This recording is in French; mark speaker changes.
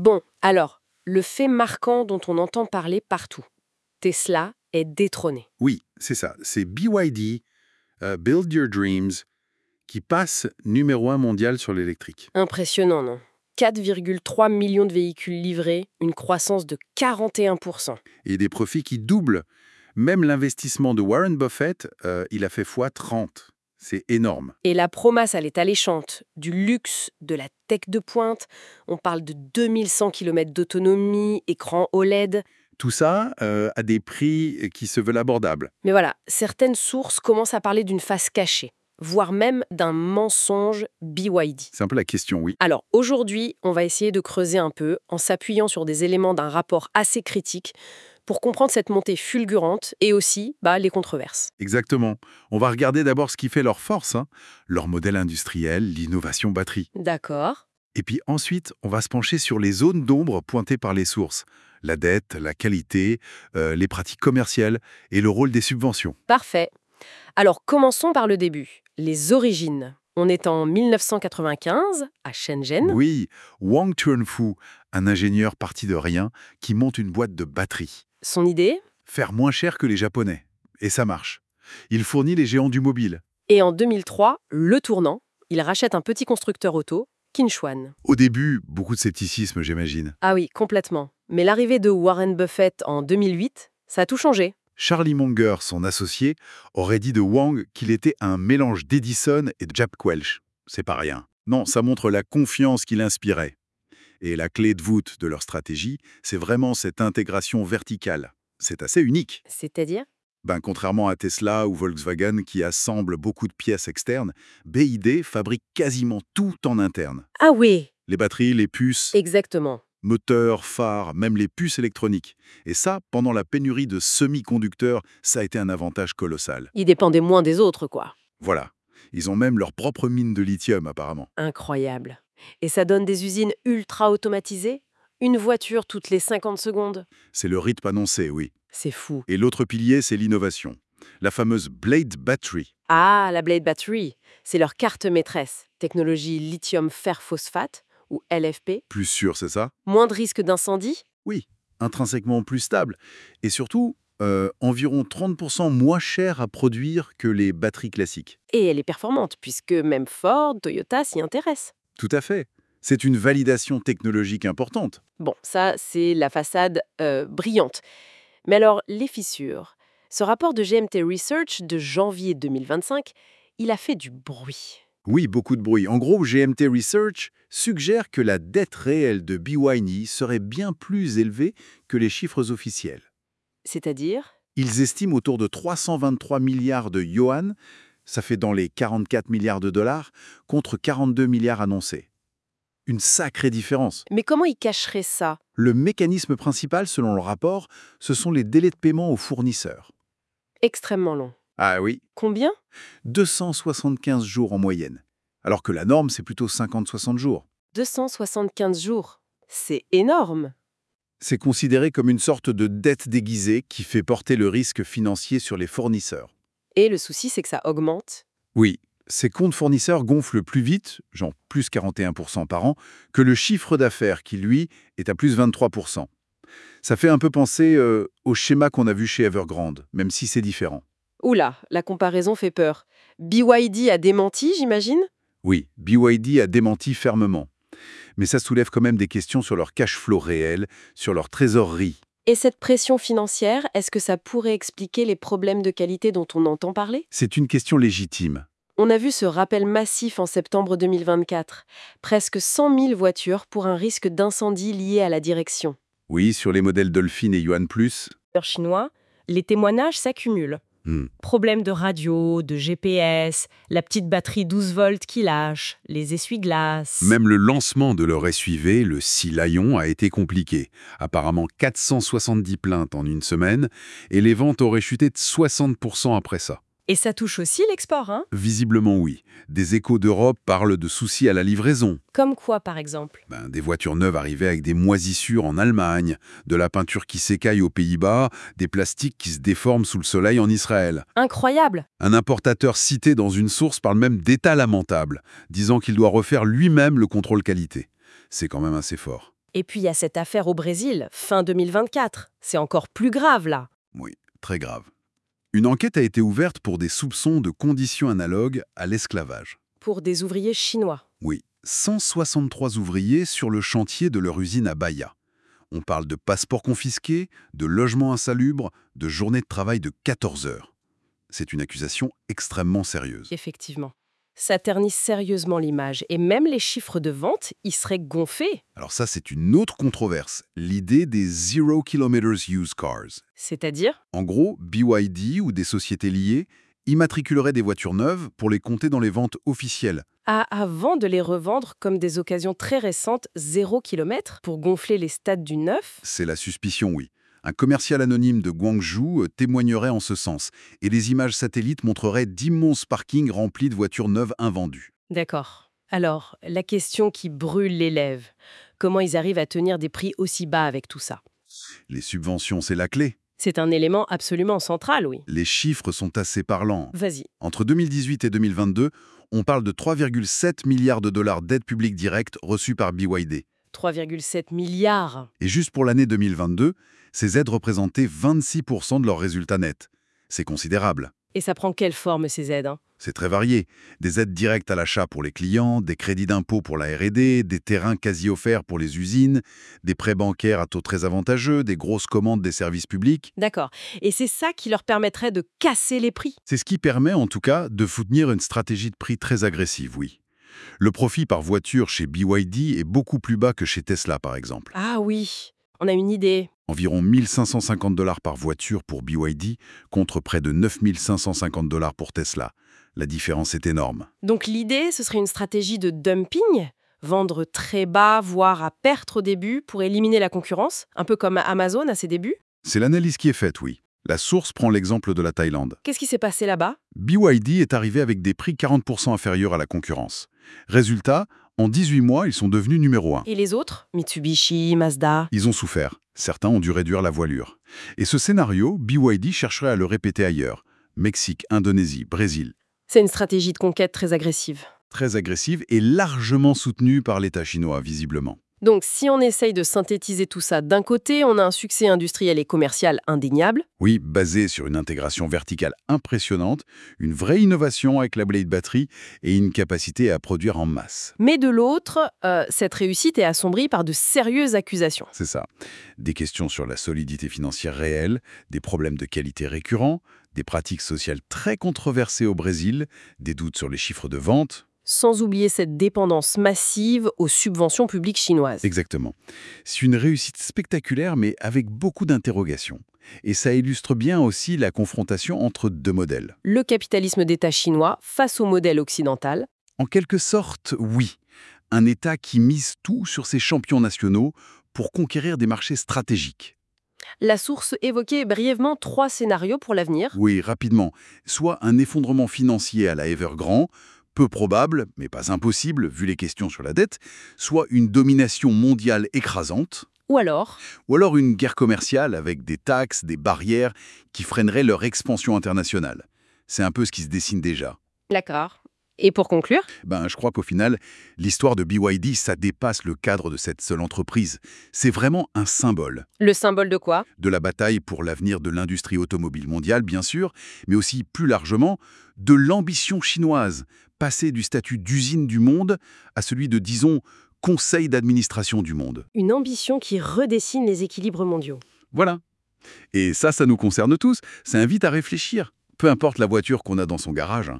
Speaker 1: Bon, alors, le fait marquant dont on entend parler partout. Tesla est détrôné.
Speaker 2: Oui, c'est ça. C'est BYD, Build Your Dreams, qui passe numéro 1 mondial sur l'électrique.
Speaker 1: Impressionnant, non? 4,3 millions de véhicules livrés, une croissance de 41%.
Speaker 2: Et des profits qui doublent. Même l'investissement de Warren Buffett, il a fait x30. C'est énorme.
Speaker 1: Et la promesse, elle est alléchante. Du luxe, de la tech de pointe. On parle de 2100 km d'autonomie, écran OLED.
Speaker 2: Tout ça à des prix qui se veulent abordables.
Speaker 1: Mais voilà, certaines sources commencent à parler d'une face cachée, voire même d'un mensonge BYD.
Speaker 2: C'est un peu la question, oui.
Speaker 1: Alors aujourd'hui, on va essayer de creuser un peu en s'appuyant sur des éléments d'un rapport assez critique pour comprendre cette montée fulgurante et aussi les controverses.
Speaker 2: Exactement. On va regarder d'abord ce qui fait leur force, leur modèle industriel, l'innovation batterie.
Speaker 1: D'accord.
Speaker 2: Et puis ensuite, on va se pencher sur les zones d'ombre pointées par les sources. La dette, la qualité, les pratiques commerciales et le rôle des subventions.
Speaker 1: Parfait. Alors commençons par le début, les origines. On est en 1995 à Shenzhen.
Speaker 2: Oui, Wang Tuanfu, un ingénieur parti de rien, qui monte une boîte de batterie.
Speaker 1: Son idée?
Speaker 2: Faire moins cher que les Japonais. Et ça marche. Il fournit les géants du mobile.
Speaker 1: Et en 2003, le tournant, il rachète un petit constructeur auto, Kinshuan.
Speaker 2: Au début, beaucoup de scepticisme, j'imagine.
Speaker 1: Ah oui, complètement. Mais l'arrivée de Warren Buffett en 2008, ça a tout changé.
Speaker 2: Charlie Munger, son associé, aurait dit de Wang qu'il était un mélange d'Edison et de Jack Welch. C'est pas rien. Non, ça montre la confiance qu'il inspirait. Et la clé de voûte de leur stratégie, c'est vraiment cette intégration verticale. C'est assez unique.
Speaker 1: C'est-à-dire?
Speaker 2: Contrairement à Tesla ou Volkswagen qui assemblent beaucoup de pièces externes, BYD fabrique quasiment tout en interne.
Speaker 1: Ah oui,
Speaker 2: Les batteries, les puces,
Speaker 1: exactement.
Speaker 2: moteurs, phares, même les puces électroniques. Et ça, pendant la pénurie de semi-conducteurs, ça a été un avantage colossal.
Speaker 1: Il dépendait moins des autres, quoi.
Speaker 2: Voilà. Ils ont même leur propre mine de lithium, apparemment.
Speaker 1: Incroyable. Et ça donne des usines ultra automatisées? Une voiture toutes les 50 secondes?
Speaker 2: C'est le rythme annoncé, oui.
Speaker 1: C'est fou.
Speaker 2: Et l'autre pilier, c'est l'innovation. La fameuse Blade Battery.
Speaker 1: Ah, la Blade Battery, c'est leur carte maîtresse. Technologie lithium fer phosphate, ou LFP.
Speaker 2: Plus sûr, c'est ça?
Speaker 1: Moins de risque d'incendie?
Speaker 2: Oui, intrinsèquement plus stable. Et surtout, environ 30% moins cher à produire que les batteries classiques.
Speaker 1: Et elle est performante, puisque même Ford, Toyota s'y intéressent.
Speaker 2: Tout à fait. C'est une validation technologique importante.
Speaker 1: Bon, ça, c'est la façade brillante. Mais alors, les fissures. Ce rapport de GMT Research de janvier 2025, il a fait du bruit.
Speaker 2: Oui, beaucoup de bruit. En gros, GMT Research suggère que la dette réelle de BYD serait bien plus élevée que les chiffres officiels.
Speaker 1: C'est-à-dire?
Speaker 2: Ils estiment autour de 323 milliards de yuan, ça fait dans les 44 milliards de dollars, contre 42 milliards annoncés. Une sacrée différence.
Speaker 1: Mais comment ils cacheraient ça?
Speaker 2: Le mécanisme principal, selon le rapport, ce sont les délais de paiement aux fournisseurs.
Speaker 1: Extrêmement long.
Speaker 2: Ah oui,
Speaker 1: Combien?
Speaker 2: 275 jours en moyenne. Alors que la norme, c'est plutôt 50-60 jours.
Speaker 1: 275 jours. C'est énorme.
Speaker 2: C'est considéré comme une sorte de dette déguisée qui fait porter le risque financier sur les fournisseurs.
Speaker 1: Et le souci, c'est que ça augmente.
Speaker 2: Oui, ces comptes fournisseurs gonflent plus vite, genre plus 41% par an, que le chiffre d'affaires qui, lui, est à plus 23%. Ça fait un peu penser au schéma qu'on a vu chez Evergrande, même si c'est différent.
Speaker 1: Oula, la comparaison fait peur. BYD a démenti, j'imagine?
Speaker 2: Oui, BYD a démenti fermement. Mais ça soulève quand même des questions sur leur cash flow réel, sur leur trésorerie.
Speaker 1: Et cette pression financière, est-ce que ça pourrait expliquer les problèmes de qualité dont on entend parler?
Speaker 2: C'est une question légitime.
Speaker 1: On a vu ce rappel massif en septembre 2024. Presque 100 000 voitures pour un risque d'incendie lié à la direction.
Speaker 2: Oui, sur les modèles Dolphin et Yuan+,
Speaker 1: Chinois, les témoignages s'accumulent. Problèmes de radio, de GPS, la petite batterie 12 volts qui lâche, les essuie-glaces.
Speaker 2: même le lancement de leur SUV, le Sea Lion, a été compliqué. Apparemment 470 plaintes en une semaine, et les ventes auraient chuté de 60% après ça.
Speaker 1: Et ça touche aussi l'export, hein?
Speaker 2: Visiblement oui. Des échos d'Europe parlent de soucis à la livraison.
Speaker 1: Comme quoi, par exemple?
Speaker 2: Des voitures neuves arrivaient avec des moisissures en Allemagne, de la peinture qui s'écaille aux Pays-Bas, des plastiques qui se déforment sous le soleil en Israël.
Speaker 1: Incroyable!
Speaker 2: Un importateur cité dans une source parle même d'état lamentable, disant qu'il doit refaire lui-même le contrôle qualité. C'est quand même assez fort.
Speaker 1: Et puis il y a cette affaire au Brésil, fin 2024. C'est encore plus grave là.
Speaker 2: Oui, très grave. Une enquête a été ouverte pour des soupçons de conditions analogues à l'esclavage.
Speaker 1: Pour des ouvriers chinois.
Speaker 2: Oui, 163 ouvriers sur le chantier de leur usine à Bahia. On parle de passeports confisqués, de logements insalubres, de journées de travail de 14 heures. C'est une accusation extrêmement sérieuse.
Speaker 1: Effectivement. Ça ternit sérieusement l'image. Et même les chiffres de vente, ils seraient gonflés.
Speaker 2: Alors ça, c'est une autre controverse, l'idée des Zero Kilometers Used Cars.
Speaker 1: C'est-à-dire?
Speaker 2: En gros, BYD ou des sociétés liées immatriculeraient des voitures neuves pour les compter dans les ventes officielles.
Speaker 1: Avant de les revendre comme des occasions très récentes 0 km pour gonfler les stats du neuf?
Speaker 2: C'est la suspicion, oui. Un commercial anonyme de Guangzhou témoignerait en ce sens, et les images satellites montreraient d'immenses parkings remplis de voitures neuves invendues.
Speaker 1: D'accord. Alors, la question qui brûle les lèvres, comment ils arrivent à tenir des prix aussi bas avec tout ça?
Speaker 2: Les subventions, c'est la clé.
Speaker 1: C'est un élément absolument central, oui.
Speaker 2: Les chiffres sont assez parlants.
Speaker 1: Vas-y.
Speaker 2: Entre 2018 et 2022, on parle de 3,7 milliards de dollars d'aides publiques directes reçues par BYD.
Speaker 1: 3,7 milliards.
Speaker 2: Et juste pour l'année 2022, ces aides représentaient 26% de leurs résultats nets. C'est considérable.
Speaker 1: Et ça prend quelle forme, ces aides, hein?
Speaker 2: C'est très varié. Des aides directes à l'achat pour les clients, des crédits d'impôt pour la R&D, des terrains quasi offerts pour les usines, des prêts bancaires à taux très avantageux, des grosses commandes des services publics.
Speaker 1: D'accord. Et c'est ça qui leur permettrait de casser les prix?
Speaker 2: C'est ce qui permet en tout cas de soutenir une stratégie de prix très agressive, oui. Le profit par voiture chez BYD est beaucoup plus bas que chez Tesla, par exemple.
Speaker 1: Ah oui, on a une idée.
Speaker 2: Environ 1 550 $ par voiture pour BYD contre près de 9 550 $ pour Tesla. La différence est énorme.
Speaker 1: Donc l'idée, ce serait une stratégie de dumping? Vendre très bas, voire à perte au début pour éliminer la concurrence? Un peu comme Amazon à ses débuts?
Speaker 2: C'est l'analyse qui est faite, oui. La source prend l'exemple de la Thaïlande.
Speaker 1: Qu'est-ce qui s'est passé là-bas?
Speaker 2: BYD est arrivé avec des prix 40% inférieurs à la concurrence. Résultat, en 18 mois, ils sont devenus numéro 1.
Speaker 1: Et les autres? Mitsubishi, Mazda?
Speaker 2: Ils ont souffert. Certains ont dû réduire la voilure. Et ce scénario, BYD chercherait à le répéter ailleurs. Mexique, Indonésie, Brésil.
Speaker 1: C'est une stratégie de conquête très agressive.
Speaker 2: Très agressive et largement soutenue par l'État chinois, visiblement.
Speaker 1: Donc si on essaye de synthétiser tout ça, d'un côté, on a un succès industriel et commercial indéniable.
Speaker 2: Oui, basé sur une intégration verticale impressionnante, une vraie innovation avec la Blade Battery et une capacité à produire en masse.
Speaker 1: Mais de l'autre, cette réussite est assombrie par de sérieuses accusations.
Speaker 2: C'est ça. Des questions sur la solidité financière réelle, des problèmes de qualité récurrents, des pratiques sociales très controversées au Brésil, des doutes sur les chiffres de vente.
Speaker 1: Sans oublier cette dépendance massive aux subventions publiques chinoises.
Speaker 2: Exactement. C'est une réussite spectaculaire, mais avec beaucoup d'interrogations. Et ça illustre bien aussi la confrontation entre deux modèles.
Speaker 1: Le capitalisme d'État chinois face au modèle occidental.
Speaker 2: En quelque sorte, oui. Un État qui mise tout sur ses champions nationaux pour conquérir des marchés stratégiques.
Speaker 1: La source évoquait brièvement 3 scénarios pour l'avenir.
Speaker 2: Oui, rapidement. Soit un effondrement financier à la Evergrande, peu probable, mais pas impossible, vu les questions sur la dette, soit une domination mondiale écrasante,
Speaker 1: Ou alors,
Speaker 2: ou alors une guerre commerciale avec des taxes, des barrières qui freineraient leur expansion internationale. C'est un peu ce qui se dessine déjà.
Speaker 1: d'accord. Et pour conclure,
Speaker 2: Je crois qu'au final, l'histoire de BYD, ça dépasse le cadre de cette seule entreprise. C'est vraiment un symbole
Speaker 1: le symbole de quoi?
Speaker 2: de la bataille pour l'avenir de l'industrie automobile mondiale, bien sûr, mais aussi plus largement de l'ambition chinoise, passer du statut d'usine du monde à celui de, disons, conseil d'administration du monde.
Speaker 1: Une ambition qui redessine les équilibres mondiaux.
Speaker 2: Voilà. Et ça nous concerne tous. Ça invite à réfléchir. Peu importe la voiture qu'on a dans son garage.